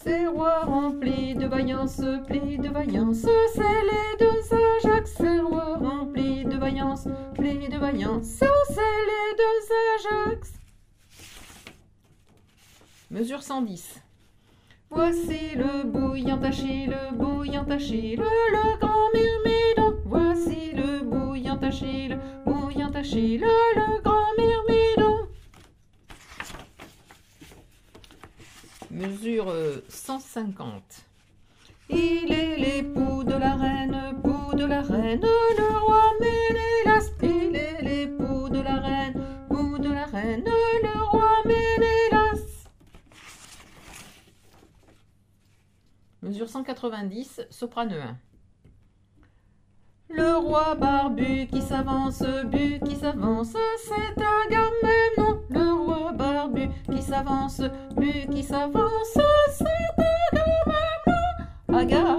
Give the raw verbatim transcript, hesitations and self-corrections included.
Ces rois remplis de vaillance, plis de vaillance, c'est les deux Ajax. Ces rois remplis de vaillance, plis de vaillance, c'est les deux Ajax. Mesure cent dix. Voici le bouillant Achille, le bouillant Achille, le grand myrmidon. Voici le bouillant Achille, bouillant Achille, le grand myrmidon. Mesure cent cinquante. Il est l'époux de la reine, époux de la reine, le roi Ménélas. Il est l'époux de la reine, époux de la reine, le roi Ménélas. Mesure cent quatre-vingt-dix, soprano un. Le roi barbu qui s'avance, bu qui s'avance, c'est Agamemnon. Le roi barbu qui s'avance, bu qui s'avance, c'est Agamemnon. Agamemnon.